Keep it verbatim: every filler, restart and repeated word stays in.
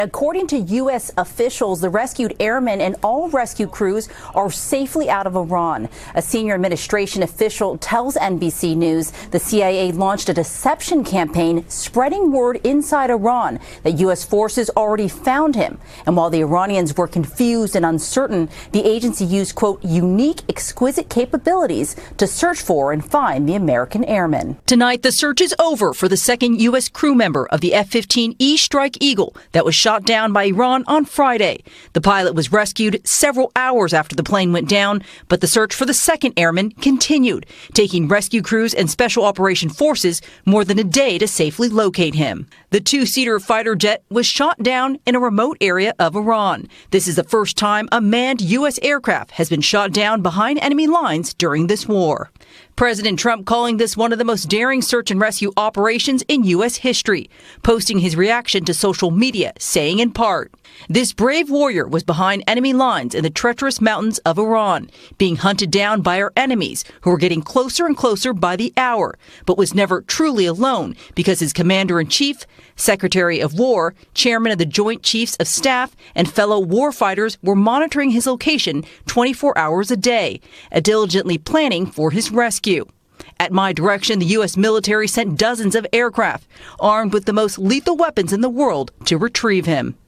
According to U S officials, the rescued airmen and all rescue crews are safely out of Iran. A senior administration official tells N B C News the C I A launched a deception campaign spreading word inside Iran that U S forces already found him. And while the Iranians were confused and uncertain, the agency used, quote, unique, exquisite capabilities to search for and find the American airmen. Tonight, the search is over for the second U S crew member of the F fifteen E Strike Eagle that was shot down by Iran on Friday. The pilot was rescued several hours after the plane went down, but the search for the second airman continued, taking rescue crews and special operation forces more than a day to safely locate him. The two-seater fighter jet was shot down in a remote area of Iran. This is the first time a manned U S aircraft has been shot down behind enemy lines during this war. President Trump calling this one of the most daring search and rescue operations in U S history, posting his reaction to social media, saying in part, "This brave warrior was behind enemy lines in the treacherous mountains of Iran, being hunted down by our enemies who were getting closer and closer by the hour, but was never truly alone because his commander-in-chief, Secretary of War, Chairman of the Joint Chiefs of Staff, and fellow warfighters were monitoring his location twenty-four hours a day, diligently planning for his rescue. At my direction, the U S military sent dozens of aircraft armed with the most lethal weapons in the world to retrieve him."